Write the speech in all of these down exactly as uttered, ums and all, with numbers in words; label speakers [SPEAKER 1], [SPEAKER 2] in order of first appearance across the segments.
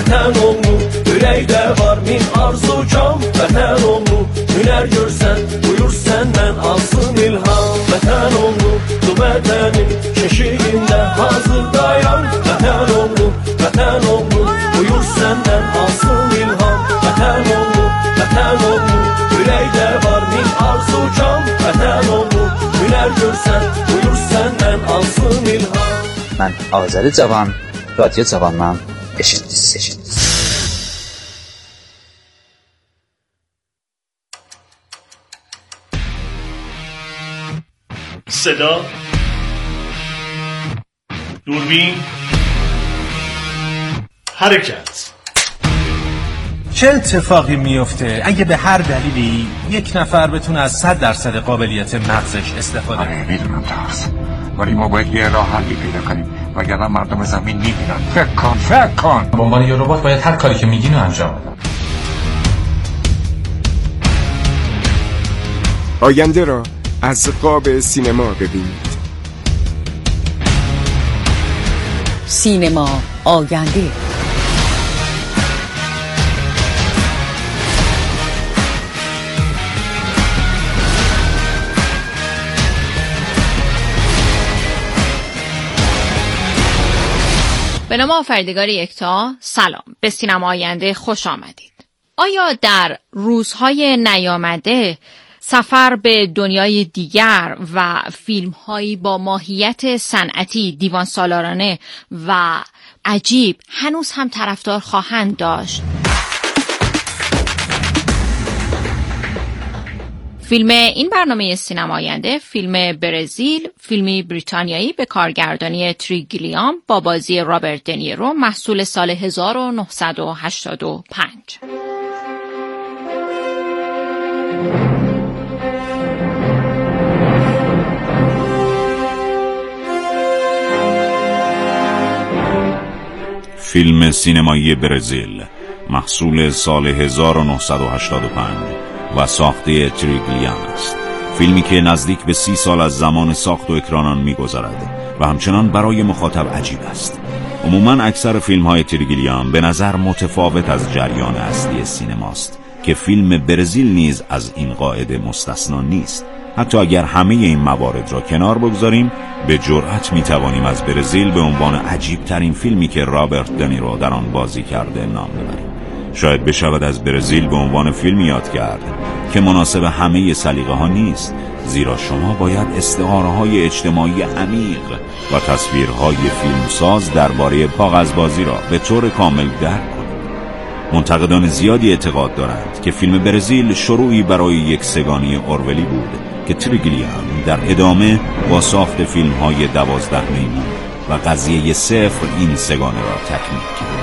[SPEAKER 1] Vətən oğlu, ürəkdə var min arzu kam. Vətən oğlu, hünər görsən, buyur səndən alsın ilham. Vətən oğlu, bu vətənin keşiyində hazır dayan. Vətən oğlu, vətən oğlu, buyur səndən alsın ilham. Vətən oğlu, vətən oğlu, ürəkdə var min arzu kam. Vətən oğlu, hünər görsən, buyur səndən alsın ilham.
[SPEAKER 2] Mən Azəri Cavan, Radyo Cavandan eşitdiniz, eşitdiniz.
[SPEAKER 3] صدا، دوربین، حرکت.
[SPEAKER 4] چه اتفاقی میفته اگه به هر دلیلی یک نفر بتونه از صد درصد قابلیت مغزش استفاده کنه؟
[SPEAKER 5] آره میدونم ترس، ولی ما باید یه راه حلی پیدا کنیم وگرنه مردم زمین میبینن. فکر کن فکر کن
[SPEAKER 6] به عنوان یه ربات باید هر کاری که میگین رو انجام بدم.
[SPEAKER 7] آینده را از قاب سینما ببینید.
[SPEAKER 8] سینما آینده.
[SPEAKER 9] به نام آفریدگار یکتا، سلام، به سینما آینده خوش آمدید. آیا در روزهای نیامده سفر به دنیای دیگر و فیلم‌هایی با ماهیت صنعتی دیوان سالارانه و عجیب هنوز هم طرفدار خواهند داشت؟ فیلم این برنامه سینما آینده فیلم برزیل، فیلمی بریتانیایی به کارگردانی تری گیلیام با بازی رابرت دنیرو، محصول سال هزار و نهصد و هشتاد و پنج.
[SPEAKER 10] فیلم سینمایی برزیل محصول سال هزار و نهصد و هشتاد و پنج و ساخته تری گیلیام است. فیلمی که نزدیک به سی سال از زمان ساخت و اکران می‌گذرد و همچنان برای مخاطب عجیب است. عموماً اکثر فیلم‌های تری گیلیام به نظر متفاوت از جریان اصلی سینماست که فیلم برزیل نیز از این قاعده مستثنا نیست. حتی اگر همه این موارد را کنار بگذاریم، به جرأت می‌توانیم از برزیل به عنوان عجیب ترین فیلمی که رابرت دنیرو در آن بازی کرده نام ببریم. شاید بشود از برزیل به عنوان فیلم یاد کرد که مناسب همه سلیقه ها نیست، زیرا شما باید استعاره های اجتماعی عمیق و تصویرهای فیلمساز درباره کاغذبازی را به طور کامل درک کنید. منتقدان زیادی اعتقاد دارند که فیلم برزیل شروعی برای یک سگانی اورولی بود که تری گیلیام در ادامه با ساخت فیلم های دوازده میمون و قضیه صفر این سگانه را تکمیل کرد.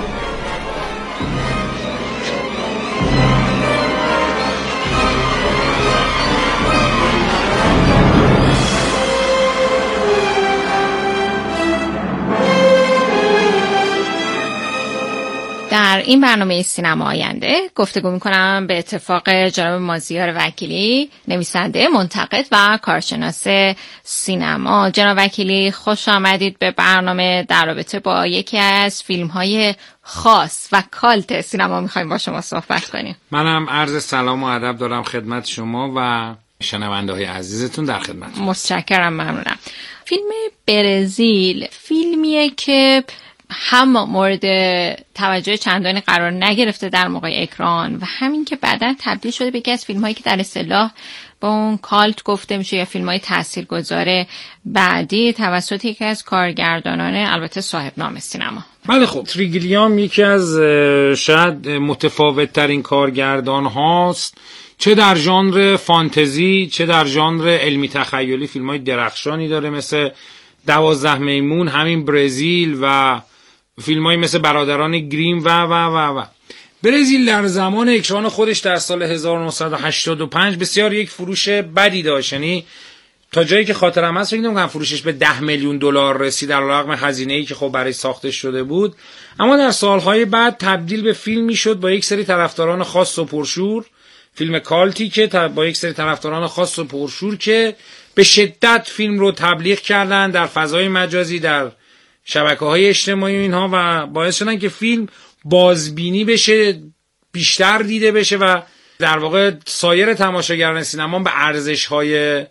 [SPEAKER 9] در این برنامه سینما آینده گفتگو می‌کنم به اتفاق جناب مازیار وکیلی، نویسنده، منتقد و کارشناس سینما. جناب وکیلی خوش آمدید به برنامه. در رابطه با یکی از فیلم‌های خاص و کالت سینما می‌خوایم با شما صحبت کنیم.
[SPEAKER 11] منم عرض سلام و ادب دارم خدمت شما و شنونده‌های عزیزتون. در خدمت.
[SPEAKER 9] متشکرم، ممنونم. فیلم برزیل فیلمیه که هم مورد توجه چندانی قرار نگرفته در موقع اکران و همین که بعداً تبدیل شده به یکی از فیلم‌هایی که در اصطلاح با اون کالت گفته میشه یا فیلم‌های تاثیرگذار بعدی توسط یکی از کارگردانان البته صاحب نام سینما.
[SPEAKER 11] بله خب، تری گیلیام یکی از شاید متفاوت ترین کارگردان هاست، چه در ژانر فانتزی چه در ژانر علمی تخیلی. فیلم‌های درخشانی داره مثل دوازده میمون، همین برزیل و فیلم‌هایی مثل برادران گریم و و و و برزیل در زمان اکران خودش در سال هزار و نهصد و هشتاد و پنج بسیار یک فروش بدی داشت. یعنی تا جایی که خاطرم هست فکر نمی‌کنم فروشش به ده میلیون دلار رسید در رغم هزینه‌ای که خب برای ساختش شده بود، اما در سالهای بعد تبدیل به فیلمی شد با یک سری طرفداران خاص و پرشور. فیلم کالتی که با یک سری طرفداران خاص و پرشور که به شدت فیلم رو تبلیغ کردن در فضای مجازی، در شبکه‌های اجتماعی و اینها و باعث شدن که فیلم بازبینی بشه، بیشتر دیده بشه و در واقع سایر تماشاگران سینما به ارزش‌های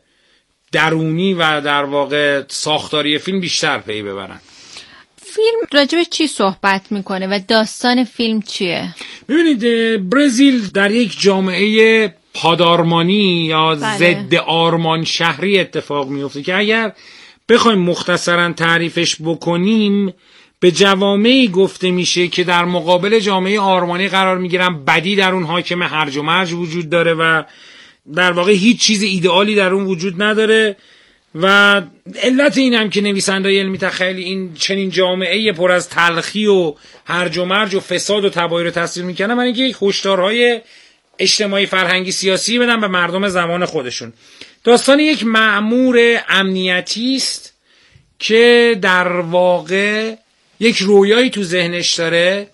[SPEAKER 11] درونی و در واقع ساختاری فیلم بیشتر پی ببرن.
[SPEAKER 9] فیلم راجع به چی صحبت میکنه و داستان فیلم چیه؟
[SPEAKER 11] ببینید برزیل در یک جامعه پادارمانی یا
[SPEAKER 9] بله.
[SPEAKER 11] ضد آرمان شهری اتفاق میفته که اگر بخوایم مختصرا تعریفش بکنیم به جوامعی گفته میشه که در مقابل جامعه آرمانی قرار میگیرن، بدی در اون حاکم، هرج و مرج وجود داره و در واقع هیچ چیز ایدئالی در اون وجود نداره و علت این هم که نویسنده‌های علمی تخیلی این چنین جامعه پر از تلخی و هرج و مرج و فساد و تباهی رو تصویر میکنن، برای اینکه یک هشدارهای اجتماعی فرهنگی سیاسی بدن به مردم زمان خودشون. داستان یک مأمور امنیتی است که در واقع یک رویایی تو ذهنش داره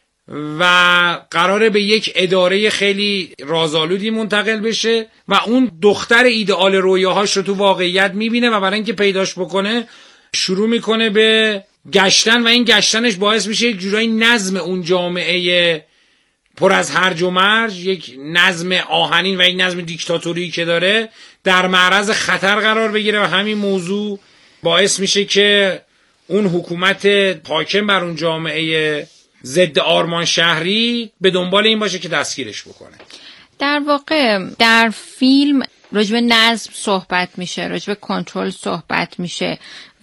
[SPEAKER 11] و قراره به یک اداره خیلی رازآلودی منتقل بشه و اون دختر ایدئال رویاهاش رو تو واقعیت میبینه و برای اینکه پیداش بکنه شروع میکنه به گشتن و این گشتنش باعث میشه یک جورایی نظم اون جامعه پر از هرج و مرج، یک نظم آهنین و یک نظم دیکتاتوری که داره در معرض خطر قرار بگیره و همین موضوع باعث میشه که اون حکومت حاکم بر اون جامعه ضد آرمان شهری به دنبال این باشه که دستگیرش بکنه.
[SPEAKER 9] در واقع در فیلم راجع به نظم صحبت میشه، راجع به کنترل صحبت میشه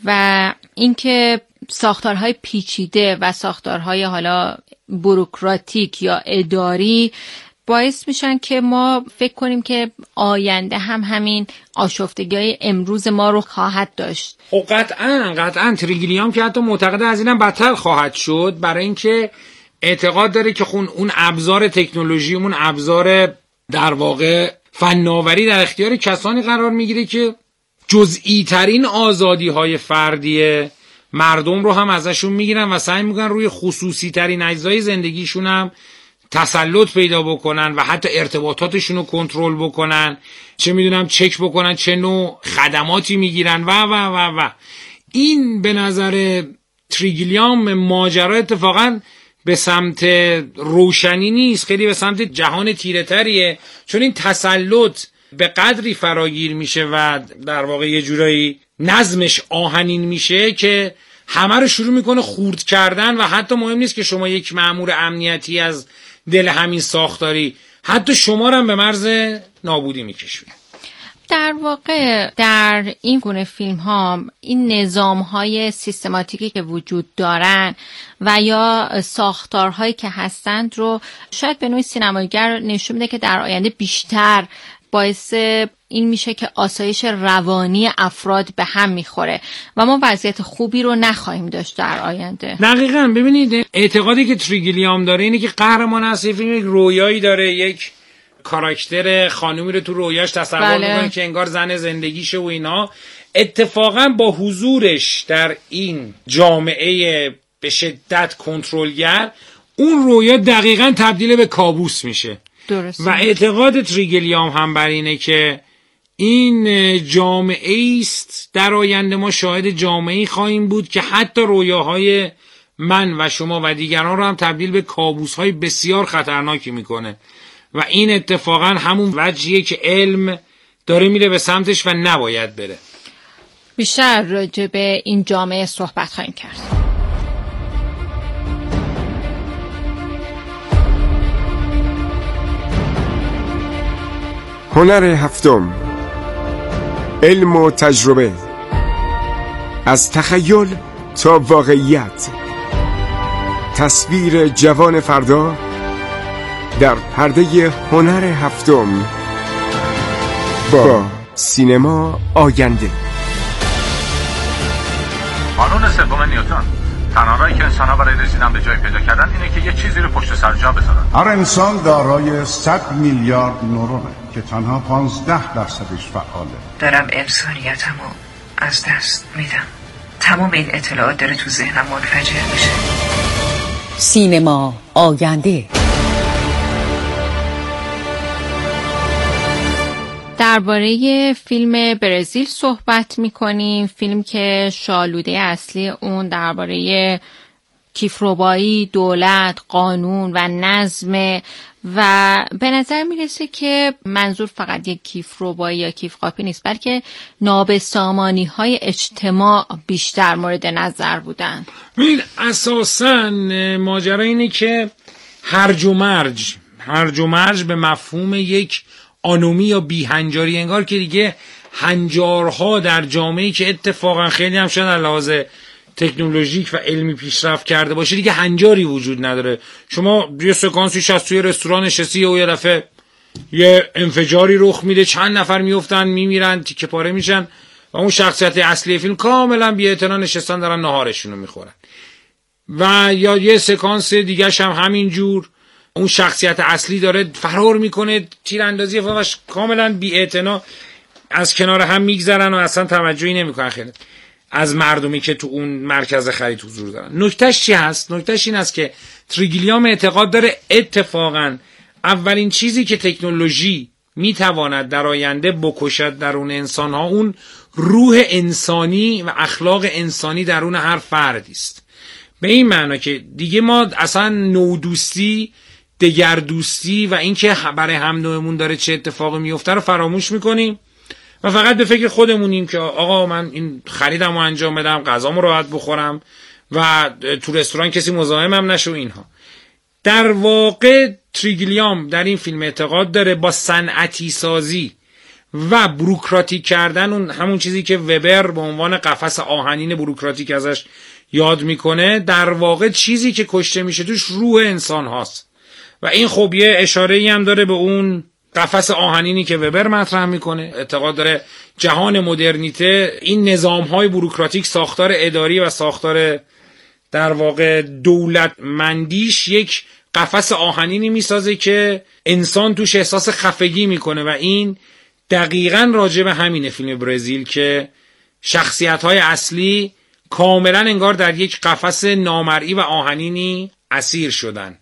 [SPEAKER 9] و اینکه ساختارهای پیچیده و ساختارهای حالا بوروکراتیک یا اداری باعث میشن که ما فکر کنیم که آینده هم همین آشفتگی‌های امروز ما رو خواهد داشت.
[SPEAKER 11] خب قطعاً قطعاً تریگلیام که حتی معتقد از اینم بدتر خواهد شد، برای اینکه اعتقاد داره که خون اون ابزار تکنولوژی، اون ابزار در واقع فناوری در اختیار کسانی قرار میگیره که جزئی ترین آزادی های فردی مردم رو هم ازشون میگیرن و سعی میکنن روی خصوصی ترین اجزای زندگیشون هم تسلط پیدا بکنن و حتی ارتباطاتشون رو کنترل بکنن، چه میدونم چک بکنن چه نوع خدماتی میگیرن و و و و این به نظر تریگلیام ماجرا اتفاقا به سمت روشنی نیست، خیلی به سمت جهان تیره تریه، چون این تسلط به قدری فراگیر میشه و در واقع یه جورایی نظمش آهنین میشه که همه رو شروع میکنه خورد کردن و حتی مهم نیست که شما یک مأمور امنیتی از دل همین ساختاری، حتی شما رو هم به مرز نابودی میکشونه.
[SPEAKER 9] در واقع در این گونه فیلم ها این نظام های سیستماتیکی که وجود دارن و یا ساختارهایی که هستند رو شاید به نوعی سینماییگر نشون میده که در آینده بیشتر باعث این میشه که آسایش روانی افراد به هم میخوره و ما وضعیت خوبی رو نخواهیم داشت در آینده.
[SPEAKER 11] دقیقاً. ببینید اعتقادی که تریگلیام داره اینه که قهرمان اصلی فیلم یک رویایی داره، یک کاراکتر خانومی رو تو رویاش تصور
[SPEAKER 9] بله.
[SPEAKER 11] میکنه که انگار زن زندگیشه و اینا. اتفاقا با حضورش در این جامعه به شدت کنترلگر اون رویا دقیقاً تبدیل به کابوس میشه.
[SPEAKER 9] درست.
[SPEAKER 11] و اعتقاد تریگلیام هم بر اینه که این جامعه است در آینده ما شاهد جامعه‌ای خواهیم بود که حتی رویاهای من و شما و دیگران رو هم تبدیل به کابوس‌های بسیار خطرناکی میکنه و این اتفاقا همون وجهیه که علم داره میره به سمتش و نباید بره.
[SPEAKER 9] بیشتر راجع به این جامعه صحبت خواهیم کرد.
[SPEAKER 7] هنر هفتم، علم و تجربه، از تخیل تا واقعیت، تصویر جوان فردا در پرده هنر هفتم با سینما آینده.
[SPEAKER 6] قانون سوم نیوتن، تنها راهی که انسان‌ها برای رسیدن به جای پیدا کردن اینه که یه چیزی رو پشت سر جا بذارن.
[SPEAKER 8] هر انسان دارای صد میلیارد نورونه که تنها پانزده درصدش فعاله.
[SPEAKER 12] دارم انسانیتمو از دست میدم. تمام این اطلاعات داره تو ذهنم منفجر میشه.
[SPEAKER 13] سینما آینده.
[SPEAKER 9] درباره فیلم برزیل صحبت میکنیم، فیلم که شالوده اصلی اون درباره کیفربایی، دولت، قانون و نظم و به نظر میرسه که منظور فقط یک کیفربایی یا کیفقاپی نیست، بلکه نابسامانی های اجتماع بیشتر مورد نظر بودن.
[SPEAKER 11] ببین اساساً ماجرا اینه که هرج و مرج هرج و مرج به مفهوم یک آنومی یا بیهنجاری، انگار که دیگه هنجارها در جامعه‌ای که اتفاقا خیلی هم شاید از لحاظ تکنولوژیک و علمی پیشرفت کرده باشه دیگه هنجاری وجود نداره. شما یه سکانسیش از توی رستوران نشستی و یه دفعه یه انفجاری رخ میده، چند نفر میافتن میمیرن، تیکه پاره میشن و اون شخصیت اصلی فیلم کاملا بی‌اعتنا نشستن دارن ناهارشون رو میخورن. و یا یه سکانس دیگه‌ش هم همین جور، اون شخصیت اصلی داره فرار میکنه، تیراندازی و کاملا بی‌اعتنا از کنار هم میگذرن و اصلا توجهی نمیکنن خیلی از مردمی که تو اون مرکز خرید حضور دارن. نکتهش چی هست؟ نکتهش این است که تریگلیام اعتقاد داره اتفاقا اولین چیزی که تکنولوژی میتواند در آینده بکشد درون انسان ها اون روح انسانی و اخلاق انسانی درون هر فردی است. به این معنی که دیگه ما اصلا نودوستی، دگردوستی و اینکه برای هم نوعمون داره چه اتفاقی میفته رو فراموش میکنیم و فقط به فکر خودمونیم که آقا من این خریدمو انجام بدم، غذامو راحت بخورم و تو رستوران کسی مزاحمم نشه و اینها. در واقع تریگلیام در این فیلم اعتقاد داره با صنعتی سازی و بوروکراتیک کردن، اون همون چیزی که وبر به عنوان قفس آهنین بوروکراتیک ازش یاد میکنه، در واقع چیزی که کشته میشه توش روح انسان هاست و این خب یه اشاره‌ای هم داره به اون قفس آهنینی که وبر مطرح میکنه. اعتقاد داره جهان مدرنیته این نظام‌های بوروکراتیک، ساختار اداری و ساختار در واقع دولتمندیش یک قفس آهنینی میسازه که انسان توش احساس خفگی میکنه و این دقیقاً راجع به همینه فیلم برزیل که شخصیت‌های اصلی کاملاً انگار در یک قفس نامرئی و آهنینی اسیر شدن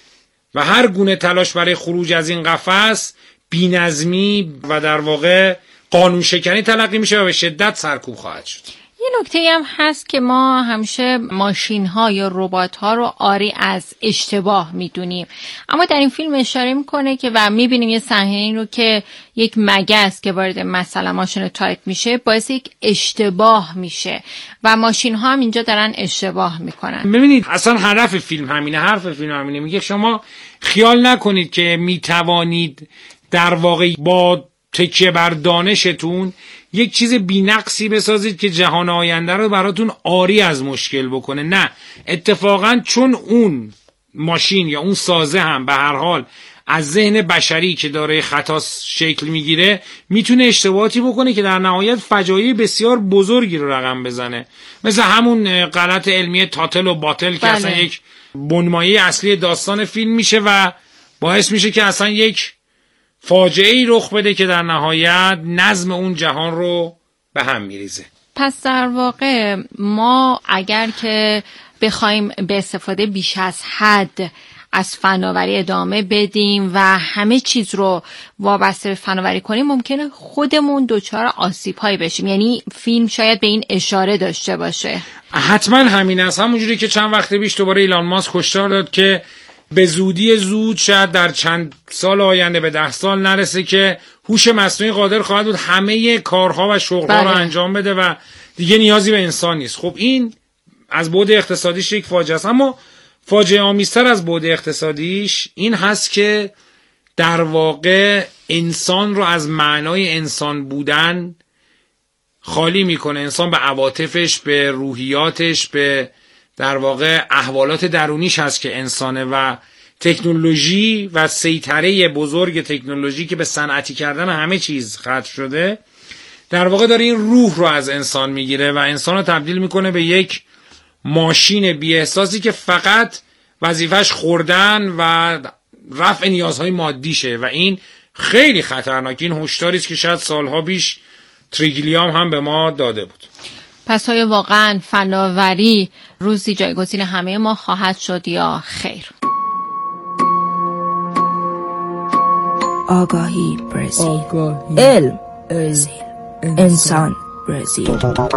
[SPEAKER 11] و هر گونه تلاش برای خروج از این قفس بی‌نظمی و در واقع قانون شکنی تلقی میشه و به شدت سرکوب خواهد شد.
[SPEAKER 9] یه نکته هم هست که ما همیشه ماشین ها یا ربات ها رو عاری از اشتباه میدونیم، اما در این فیلم اشاره میکنه که و میبینیم یه صحنه این رو که یک مگس که وارد مثلا ماشین تایپ میشه باعث یک اشتباه میشه و ماشین ها هم اینجا دارن اشتباه میکنن.
[SPEAKER 11] ببینید اصلا هدف فیلم همینه، حرف فیلم همینه، میگه شما خیال نکنید که میتوانید در واقع با تکیه بر دانشتون یک چیز بی‌نقصی بسازید که جهان آینده رو براتون عاری از مشکل بکنه. نه، اتفاقا چون اون ماشین یا اون سازه هم به هر حال از ذهن بشری که داره خطا شکل میگیره میتونه اشتباهاتی بکنه که در نهایت فجایع بسیار بزرگی رو رقم بزنه، مثل همون غلط علمی تاتل و باتل که اصلا یک بنمایه اصلی داستان فیلم میشه و باعث میشه که اصلا یک فاجعه‌ای رخ بده که در نهایت نظم اون جهان رو به هم میریزه.
[SPEAKER 9] پس در واقع ما اگر که بخوایم به استفاده بیش از حد از فناوری ادامه بدیم و همه چیز رو وابسته به فناوری کنیم ممکنه خودمون دچار آسیب‌هایی بشیم. یعنی فیلم شاید به این اشاره داشته باشه.
[SPEAKER 11] حتما همین است. همونجوری که چند وقت پیش دوباره ایلان ماسک هشدار داد که به زودی زود شاید در چند سال آینده به ده سال نرسه که هوش مصنوعی قادر خواهد بود همه کارها و شغلها رو انجام بده و دیگه نیازی به انسان نیست. خب این از بعد اقتصادیش یک فاجعه است، اما فاجعه آمیزتر از بعد اقتصادیش این هست که در واقع انسان رو از معنای انسان بودن خالی میکنه. انسان به عواطفش، به روحیاتش، به در واقع احوالات درونیش هست که انسانه و تکنولوژی و سیطره بزرگ تکنولوژی که به صنعتی کردن همه چیز ختم شده در واقع داره این روح رو از انسان میگیره و انسان رو تبدیل میکنه به یک ماشین بی احساسی که فقط وظیفش خوردن و رفع نیازهای مادیشه و این خیلی خطرناک. این هشداری است که شاید سالها پیش تریگلیام هم به ما داده بود.
[SPEAKER 9] پس های واقعا فناوری روزی جایگزین همه ما خواهد شد یا خیر؟
[SPEAKER 13] آگاهی برزیل، علم برزیل، انسان برزیل.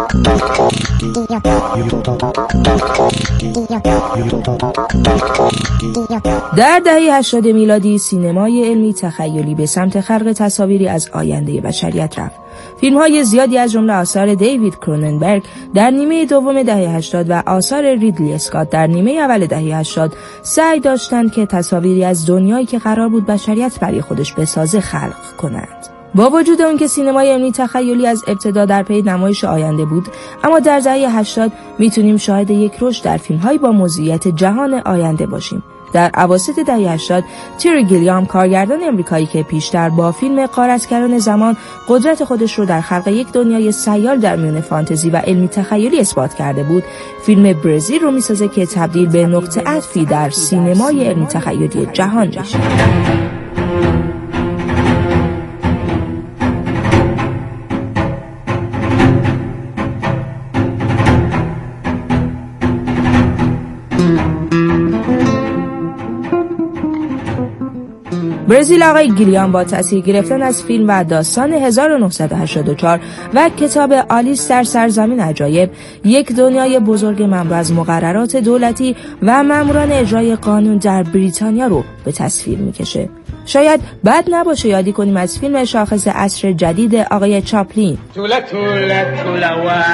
[SPEAKER 13] در دهه هشتاد میلادی سینمای علمی تخیلی به سمت خلق تصاویری از آینده بشریت رفت. فیلم‌های زیادی از جمله آثار دیوید کروننبرگ در نیمه دوم دهه هشتاد و آثار ریدلی اسکات در نیمه اول دهه هشتاد سعی داشتند که تصاویری از دنیایی که قرار بود بشریت برای خودش بسازه خلق کنند. با وجود اون که سینمای علمی تخیلی از ابتدا در پی نمایش آینده بود، اما در دهه هشتاد میتونیم شاهد یک رشد در فیلم‌های با موضوعیت جهان آینده باشیم. در اواسط دهه هشتاد تیری گیلیام، کارگردان امریکایی که پیشتر با فیلم غارتگران زمان قدرت خودش رو در خلق یک دنیای سیال در میان فانتزی و علمی تخیلی اثبات کرده بود، فیلم برزیل رو میسازه که تبدیل به نقطه عطفی در سینمای علمی تخیلی جهان میشه. برزیل آقای گیلیام با تأثیر گرفتن از فیلم و داستان هزار و نهصد و هشتاد و چهار و کتاب آلیس در سرزمین عجایب، یک دنیای بزرگ مملو از مقررات دولتی و ماموران اجرای قانون در بریتانیا رو به تصویر میکشه. شاید بد نباشه یادی کنیم از فیلم شاخص عصر جدید آقای چاپلین. توله توله توله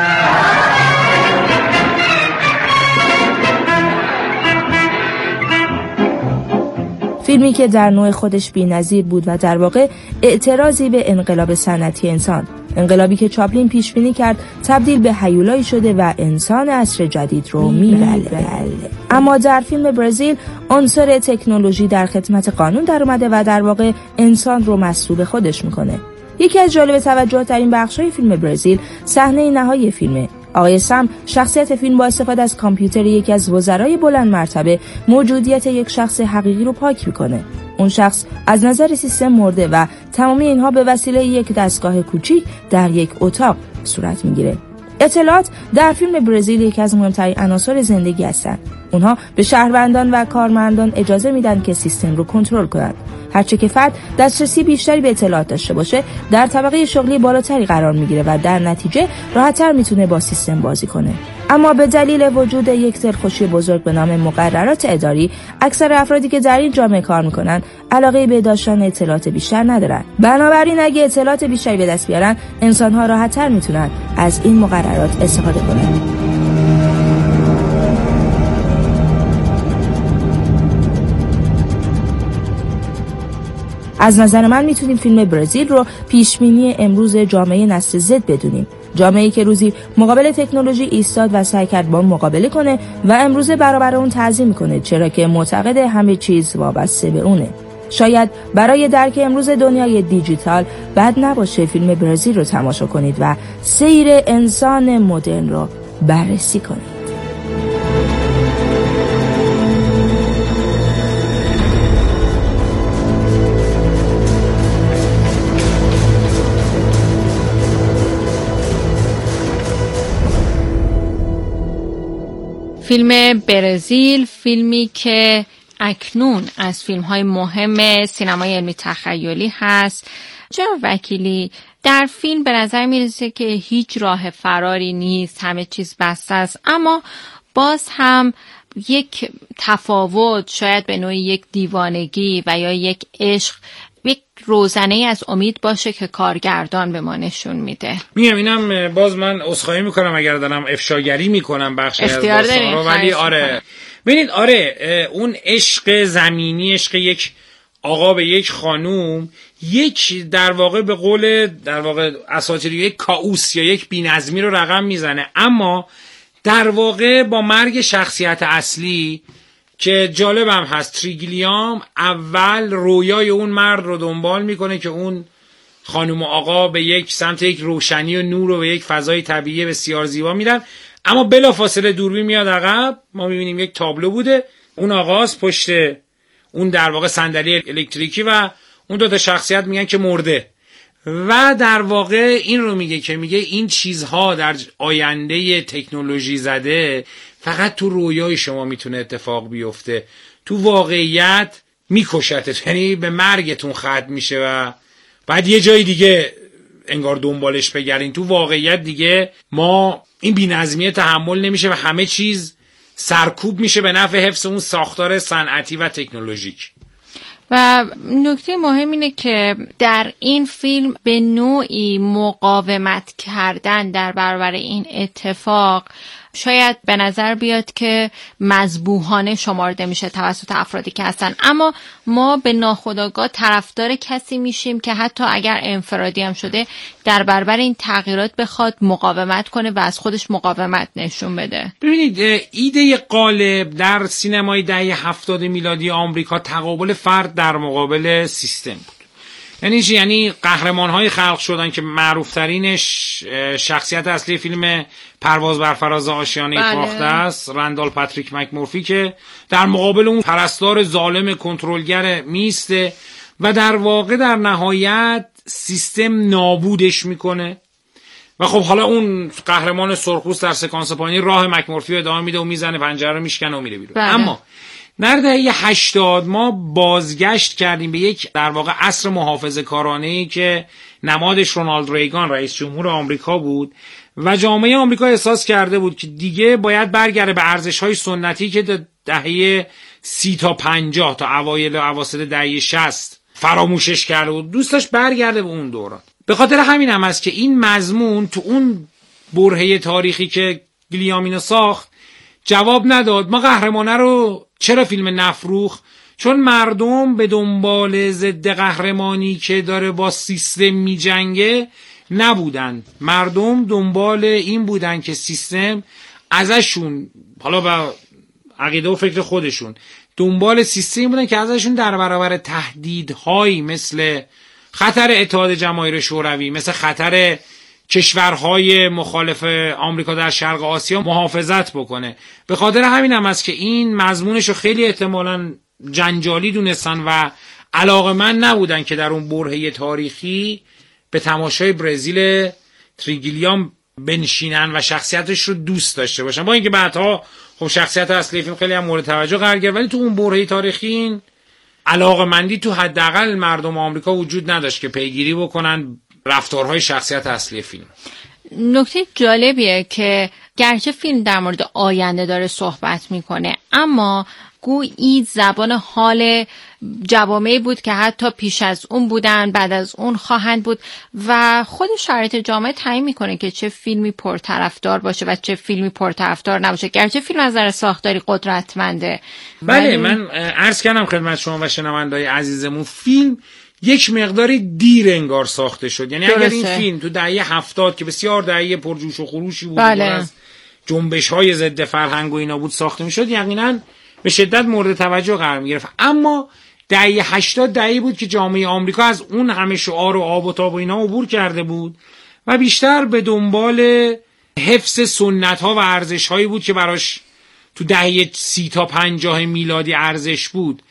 [SPEAKER 13] فیلمی که در نوع خودش بی‌نظیر بود و در واقع اعتراضی به انقلاب صنعتی انسان، انقلابی که چاپلین پیش بینی کرد تبدیل به هیولایی شده و انسان عصر جدید رو میبله. اما در فیلم برزیل عنصر تکنولوژی در خدمت قانون در اومده و در واقع انسان رو مسلوب خودش میکنه. یکی از جالب توجه ترین بخش‌های فیلم برزیل صحنه نهایی فیلمه. آقای سم، شخصیت فیلم، با استفاده از کامپیوتر یکی از وزرای بلند مرتبه موجودیت یک شخص حقیقی رو پاک میکنه. اون شخص از نظر سیستم مرده و تمام اینها به وسیله یک دستگاه کوچیک در یک اتاق صورت میگیره. اطلاعات در فیلم برزیل یکی از مهمترین عناصر زندگی هستند. اونها به شهروندان و کارمندان اجازه میدن که سیستم رو کنترل کنند. هرچه که فرد دسترسی بیشتری به اطلاعات داشته باشه، در طبقه شغلی بالاتری قرار میگیره و در نتیجه راحت‌تر میتونه با سیستم بازی کنه. اما به دلیل وجود یک دلخوشی بزرگ به نام مقررات اداری، اکثر افرادی که در این جامعه کار میکنن علاقه به داشتن اطلاعات بیشتر ندارن. بنابراین اگه اطلاعات بیشتری به دست بیارن، انسان‌ها راحت‌تر میتونن از این مقررات استفاده کنن. از نظر من میتونیم فیلم برزیل رو پیشبینی امروز جامعه نسل زد بدونیم. جامعه‌ای که روزی مقابل تکنولوژی ایستاد و سعی کرد با مقابله کنه و امروز برابر اون تعظیم میکنه، چرا که معتقد همه چیز وابسته به اونه. شاید برای درک امروز دنیای دیجیتال بد نباشه فیلم برزیل رو تماشا کنید و سیر انسان مدرن رو بررسی کنید.
[SPEAKER 9] فیلم برزیل، فیلمی که اکنون از فیلم‌های مهم سینمای علمی تخیلی هست. جناب وکیلی، در فیلم به نظر میرسه که هیچ راه فراری نیست، همه چیز بسته است، اما باز هم یک تفاوت، شاید به نوعی یک دیوانگی و یا یک عشق، یک روزنه از امید باشه که کارگردان به ما نشون میده.
[SPEAKER 11] میگم اینم باز من عذرخواهی میکنم اگر دارم افشاگری میکنم بخشی از داستان رو، ولی آره ببینید، آره اون عشق زمینی، عشق یک آقا به یک خانوم، یک در واقع به قول در واقع اساطیری یک کائوس یا یک بی‌نظمی رو رقم میزنه، اما در واقع با مرگ شخصیت اصلی که جالبم هست، تریگلیام اول رویای اون مرد رو دنبال میکنه که اون خانم و آقا به یک سمت یک روشنی و نور و به یک فضای طبیعی بسیار زیبا میرن، اما بلافاصله دوربین میاد عقب، ما میبینیم یک تابلو بوده، اون آقاست پشت اون در واقع صندلی الکتریکی و اون دو تا شخصیت میگن که مرده. و در واقع این رو میگه که میگه این چیزها در آینده تکنولوژی زده فقط تو رویای شما میتونه اتفاق بیفته، تو واقعیت میکشتت، یعنی به مرگتون ختم میشه و بعد یه جای دیگه انگار دنبالش بگردین. تو واقعیت دیگه ما این بی‌نظمیه تحمل نمیشه و همه چیز سرکوب میشه به نفع حفظ اون ساختار صنعتی و تکنولوژیک.
[SPEAKER 9] و نکته مهم اینه که در این فیلم به نوعی مقاومت کردن در برابر این اتفاق شاید به نظر بیاد که مذبوحانه شمارده میشه توسط افرادی که هستن، اما ما به ناخودآگاه طرفدار کسی میشیم که حتی اگر انفرادی هم شده در برابر این تغییرات بخواد مقاومت کنه و از خودش مقاومت نشون بده.
[SPEAKER 11] ببینید ایده غالب در سینمای دهه هفتاد میلادی آمریکا تقابل فرد در مقابل سیستم بود. یعنی چی؟ یعنی قهرمان‌های خلق شدن که معروف‌ترینش شخصیت اصلی فیلم پرواز بر فراز آشیانه
[SPEAKER 9] بله.
[SPEAKER 11] فاخته است، رندال پاتریک مکمورفی، که در مقابل اون پرستار ظالم کنترلگر میسته و در واقع در نهایت سیستم نابودش میکنه. و خب حالا اون قهرمان سرخپوست در سکانس پایانی راه مکمورفی رو ادامه میده و میزنه پنجره رو میشکنه و میره بیرون.
[SPEAKER 9] بله.
[SPEAKER 11] اما در دهه هشتاد ما بازگشت کردیم به یک در واقع عصر محافظه کارانه‌ای که نمادش رونالد ریگان رئیس جمهور آمریکا بود و جامعه آمریکا احساس کرده بود که دیگه باید برگرده به ارزش‌های سنتی که دهه سی تا پنجاه تا اوایل و اواسط دهه شصت فراموشش کرده بود، دوستش برگرده به اون دوران. به خاطر همین هم است که این مضمون تو اون برهه تاریخی که گلیامینو ساخت جواب نداد. ما قهرمانه رو چرا فیلم نفروخ؟ چون مردم به دنبال ضد قهرمانی که داره با سیستم میجنگه نبودن. مردم دنبال این بودن که سیستم ازشون، حالا با عقیده و فکر خودشون، دنبال سیستمی بودن که ازشون در برابر تهدیدهایی مثل خطر اتحاد جماهیر شوروی، مثل خطر کشورهای مخالف آمریکا در شرق آسیا محافظت بکنه. به خاطر همین هم است که این مضمونشو خیلی احتمالاً جنجالی دونستن و علاقه‌مند نبودن که در اون برهه تاریخی به تماشای برزیل تریگیلیام بنشینن و شخصیتش رو دوست داشته باشن، با اینکه بعدها خب شخصیت اصلی فیلم خیلی هم مورد توجه قرار گرفت، ولی تو اون برهه تاریخی این علاقه‌مندی تو حداقل مردم آمریکا وجود نداشت که پیگیری بکنن رفتارهای شخصیت اصلی فیلم.
[SPEAKER 9] نکته جالبیه که گرچه فیلم در مورد آینده داره صحبت میکنه، اما گویی زبان حال جوامعی بود که حتی پیش از اون بودن، بعد از اون خواهند بود و خود شرایط جامعه تعیین میکنه که چه فیلمی پرطرفدار باشه و چه فیلمی پرطرفدار نباشه. گرچه فیلم از نظر ساختاری قدرتمنده.
[SPEAKER 11] بله
[SPEAKER 9] ولی...
[SPEAKER 11] من عرض کردم خدمت شما و شنونده‌های عزیزمون، فیلم یک مقداری دیر انگار ساخته شد. یعنی اگر این فیلم تو دهه هفتاد که بسیار دهه پرجوش و خروشی بود،
[SPEAKER 9] بله.
[SPEAKER 11] از جنبش‌های ضد فرهنگ و اینا بود ساخته میشد، یقینا به شدت مورد توجه قرار می‌گرفت. اما دهه هشتاد دهه‌ای بود که جامعه آمریکا از اون همه شعار و آب و تاب و اینا عبور کرده بود و بیشتر به دنبال حفظ سنت‌ها و ارزش‌هایی بود که براش تو دهه سی تا پنجاه میلادی ارزش بود،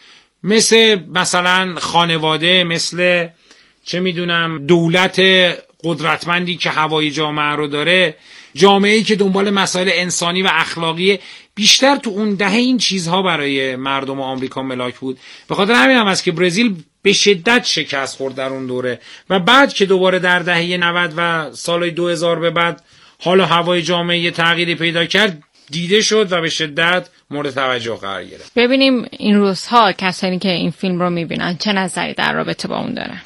[SPEAKER 11] مثل مثلا خانواده، مثل چه میدونم دولت قدرتمندی که هوای جامعه رو داره، جامعه‌ای که دنبال مسائل انسانی و اخلاقی. بیشتر تو اون دهه این چیزها برای مردم آمریکا ملاک بود. به خاطر همین هم است که برزیل به شدت شکست خورد در اون دوره و بعد که دوباره در دهه نود و سال دو هزار به بعد حالا هوای جامعه تغییری پیدا کرد، دیده شد و به شدت مورد توجه قرار گرفت.
[SPEAKER 9] ببینیم این روزها کسانی که این فیلم رو میبینن چه نظری در رابطه با اون دارن.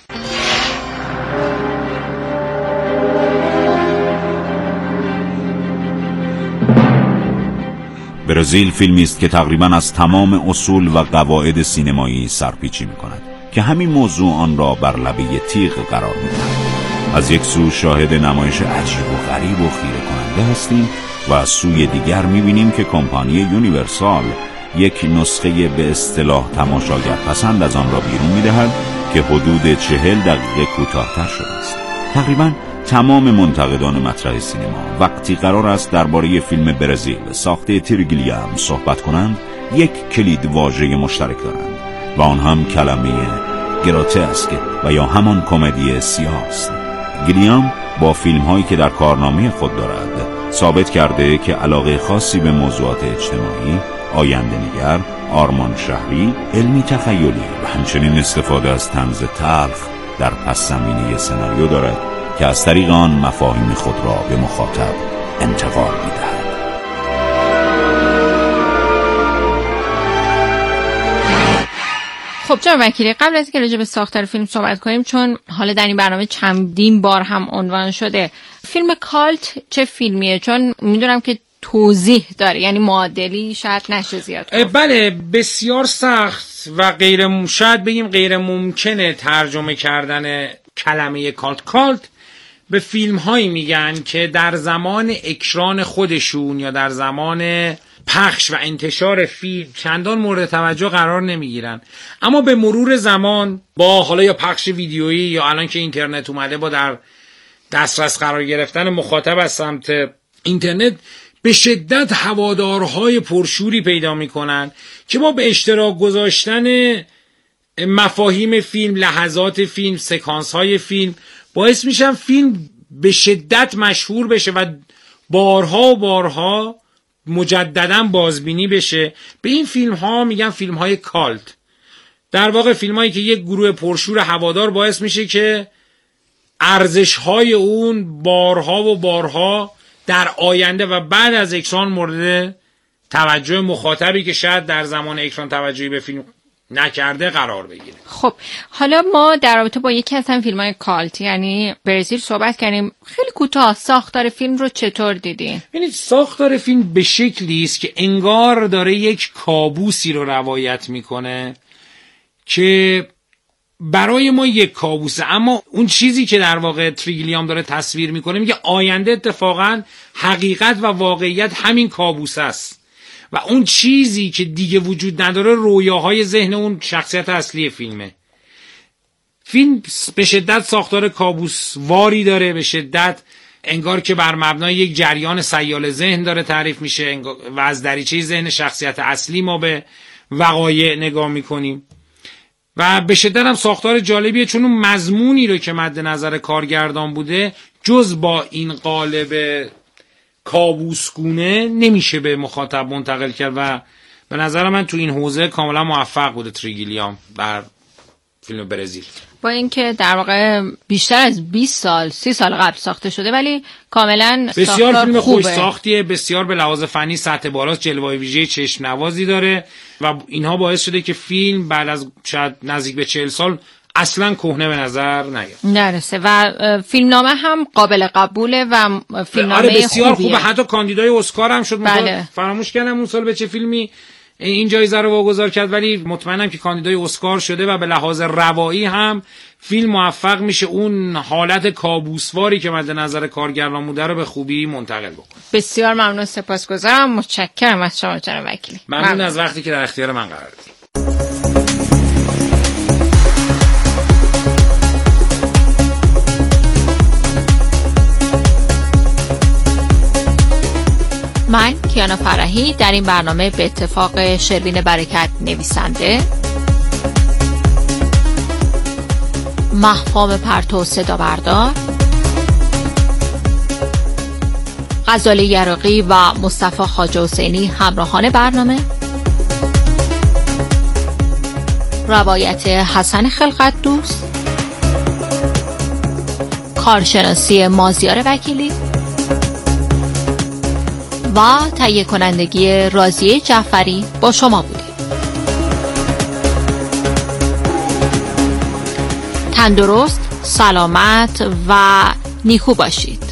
[SPEAKER 10] برزیل فیلمی است که تقریباً از تمام اصول و قواعد سینمایی سرپیچی می‌کند که همین موضوع آن را بر لبه تیغ قرار می‌دهد. از یک سو شاهد نمایش عجیب و غریب و خیره کننده هستیم و از سوی دیگر می‌بینیم که کمپانی یونیورسال یک نسخه به اصطلاح تماشاگر پسند از آن را بیرون می‌دهد که حدود چهل دقیقه کوتاه‌تر شده است. تقریباً تمام منتقدان مطرح سینما وقتی قرار است درباره فیلم برزیل ساخته تریگیلیام صحبت کنند، یک کلید واژه مشترک دارند و آن هم کلمه گروتسک و یا همان کمدی سیاه است. گیلیام با فیلم هایی که در کارنامه خود دارد ثابت کرده که علاقه خاصی به موضوعات اجتماعی، آینده نگر، آرمان شهری، علمی تخیلی و همچنین استفاده از طنز تلخ در پس زمینه سناریو دارد که از طریق آن مفاهیم خود را به مخاطب انتقال می‌دهد.
[SPEAKER 9] خب جناب وکیلی، قبل از اینکه راجع به ساختار فیلم صحبت کنیم، چون حالا در این برنامه چندین بار هم عنوان شده، فیلم کالت چه فیلمیه؟ چون میدونم که توضیح داره، یعنی معادلی شاید نشه زیاد کنم.
[SPEAKER 11] بله، بسیار سخت و غیر مم... شاید بگیم غیر ممکنه ترجمه کردن کلمه کالت. کالت به فیلم هایی میگن که در زمان اکران خودشون یا در زمان پخش و انتشار فیلم چندان مورد توجه قرار نمیگیرن، اما به مرور زمان با حالا یا پخش ویدیویی یا الان که اینترنت اومده با در دسترس قرار گرفتن مخاطب از سمت اینترنت به شدت هوادارهای پرشوری پیدا میکنن که با به اشتراک گذاشتن مفاهیم فیلم، لحظات فیلم، سکانس های فیلم باعث میشن فیلم به شدت مشهور بشه و بارها و بارها مجددا بازبینی بشه. به این فیلم ها میگن فیلم های کالت. در واقع فیلم هایی که یک گروه پرشور هوادار باعث میشه که ارزش های اون بارها و بارها در آینده و بعد از اکران مورد توجه مخاطبی که شاید در زمان اکران توجهی به فیلم نکرده قرار بگیره.
[SPEAKER 9] خب حالا ما در رابطه با یکی از هم فیلم‌های کالت یعنی برزیل صحبت کردیم. خیلی کوتاه ساختار فیلم رو چطور دیدین؟
[SPEAKER 11] ببینید، ساختار فیلم به شکلی است که انگار داره یک کابوسی رو روایت میکنه که برای ما یک کابوسه، اما اون چیزی که در واقع تریگلیام داره تصویر میکنه میگه آینده اتفاقا حقیقت و واقعیت همین کابوس است و اون چیزی که دیگه وجود نداره رویاهای ذهن اون شخصیت اصلی فیلمه. فیلم به شدت ساختار کابوس واری داره، به شدت انگار که بر مبنای یک جریان سیال ذهن داره تعریف میشه و از دریچه ذهن شخصیت اصلی ما به وقایع نگاه میکنیم و به شدت هم ساختار جالبیه، چون اون مضمونی رو که مد نظر کارگردان بوده جز با این قالب کابوسگونه نمیشه به مخاطب منتقل کرد و به نظر من تو این حوزه کاملا موفق بوده تریگلیام در فیلم برزیل.
[SPEAKER 9] با اینکه در واقع بیشتر از بیست سال سی سال قبل ساخته شده ولی کاملا
[SPEAKER 11] بسیار فیلم
[SPEAKER 9] خوبه.
[SPEAKER 11] خوش ساختیه، بسیار به لحاظ فنی سطح بالاست، جلوه ویژه چشم نوازی داره و اینها باعث شده که فیلم بعد از شاید نزدیک به چهل سال اصلا کهنه به نظر نیاد نرسه
[SPEAKER 9] و فیلمنامه هم قابل قبوله و فیلمنامه
[SPEAKER 11] آره بسیار
[SPEAKER 9] خوبیه.
[SPEAKER 11] خوبه، حتی کاندیدای اسکار هم شد.
[SPEAKER 9] بله.
[SPEAKER 11] فراموش کردم اون سال به چه فیلمی این جایزه رو واگذار کرد، ولی مطمئنم که کاندیدای اسکار شده و به لحاظ روایی هم فیلم موفق میشه اون حالت کابوسواری که مد نظر کارگردان بوده رو به خوبی منتقل بکنه.
[SPEAKER 9] بسیار ممنون، سپاسگزارم، متشکرم از شما جناب وکیلی.
[SPEAKER 11] ممنون, ممنون از وقتی که در اختیار من قرار دادید.
[SPEAKER 9] من کیانا فرحی در این برنامه به اتفاق شروین برکت نویسنده، مهفام پرتو صدا بردار، غزاله یراقی و مصطفی خواجه حسینی همراهان برنامه، روایت حسن خلقت دوست، کارشناسی مازیار وکیلی و تهیه کنندگی راضیه جعفری با شما بودیم. تندرست، سلامت و نیکو باشید.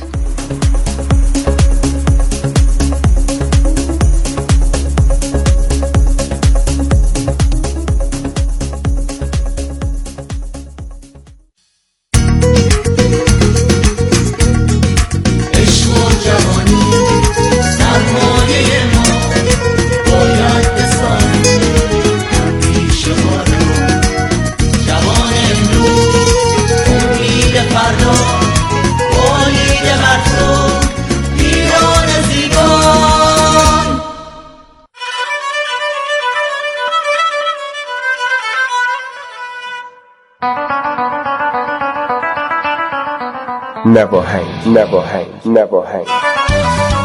[SPEAKER 7] نواهنگ نواهنگ نواهنگ